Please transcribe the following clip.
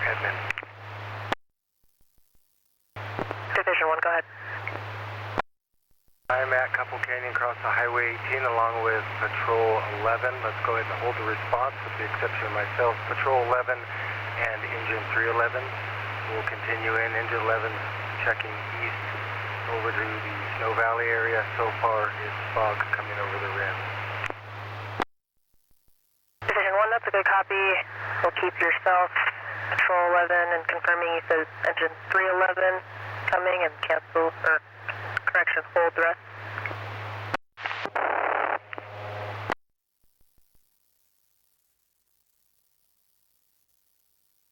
admin. Division 1, go ahead. I'm at Couple Canyon, across the Highway 18 along with Patrol 11. Let's go ahead and hold the response with the exception of myself. Patrol 11 and Engine 311 will continue in. Engine 11 checking east over to the Snow Valley area. So far it's fog coming over the rim. Division 1, that's a good copy. We'll keep yourself, Patrol 11, and confirming you said Engine 311 coming and cancel, or correction, hold the rest.